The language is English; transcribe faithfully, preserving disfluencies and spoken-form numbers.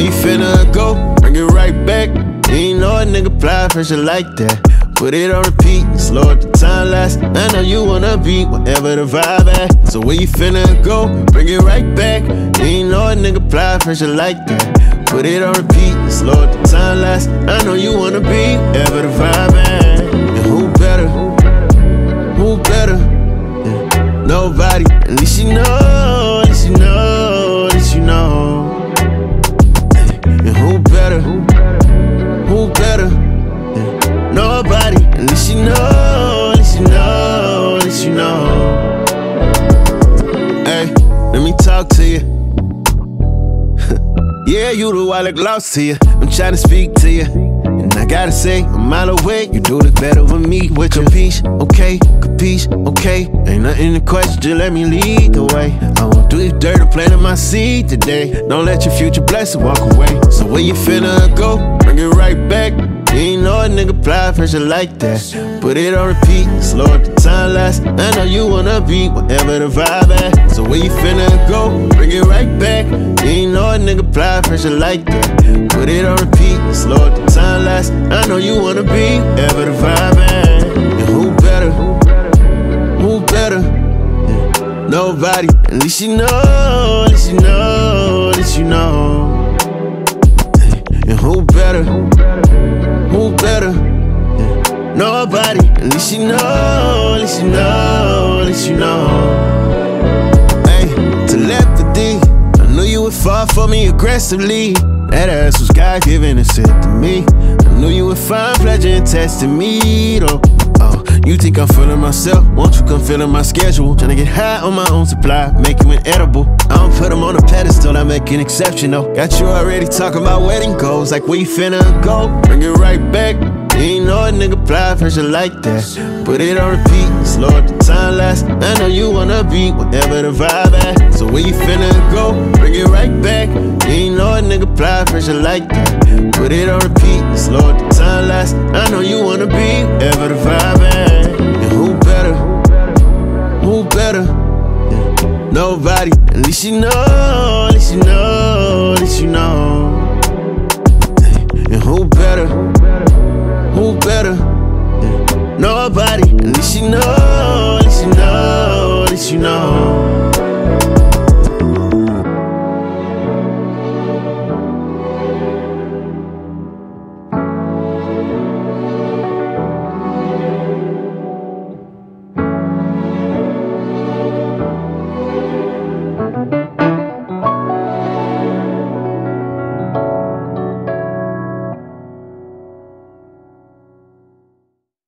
you finna go, bring it right back. You ain't know a nigga apply pressure like that. Put it on repeat, slow up the time last. I know you wanna be whatever the vibe at. So where you finna go, bring it right back. You ain't know a nigga apply pressure like that. Put it on repeat, slow up the time last. I know you wanna be whatever the vibe at. And who better, who better, yeah, nobody. At least you know, at least you know, at least you know. And who better, who better, yeah, nobody. At least you know, at least you know, at least you know. Hey, let me talk to you. Yeah, you the one like lost to you. I'm tryna speak to you, and I gotta say, a mile away, you do look better with me. With your peace, okay, capiche, okay. Ain't nothing to question, just let me lead the way. I won't do you dirt, I'm planting my seed today. Don't let your future blessing walk away. So where you finna go, bring it right back. You ain't know a nigga apply pressure like that. Put it on repeat, slow up the time last. I know you wanna be whatever the vibe at. So where you finna go, bring it right back. You ain't know a nigga apply pressure like that. Put it on repeat, slow up the time last. I know you wanna be whatever the vibe at. And who better, who better, yeah, nobody. At least you know, at least you know, at least you know. And who better, who better, yeah, nobody. At least you know, at least you know, at least you know. Hey, telepathy, I knew you would fall for me aggressively. That ass was God-given and said to me. I knew you would find pleasure in testing me, though. Oh, you think I'm feeling myself? Won't you come feeling my schedule? Tryna get high on my own supply, make you inedible. I don't put them on a pedestal, I make an exception, though. Got you already talking about wedding goals, like where you finna go, bring it right back. You ain't know a nigga apply pressure like that. Put it on repeat, slow up the time last. I know you wanna be whatever the vibe at. So where you finna go, bring it right back. You ain't know a nigga apply pressure like that. Put it on repeat, slow up the time last. I know you wanna be whatever the vibe at. And who better, who better, yeah, nobody. At least you know, at least you know, at least you know. And who better, who better, yeah, nobody. At least you know, at least you know, at least you know.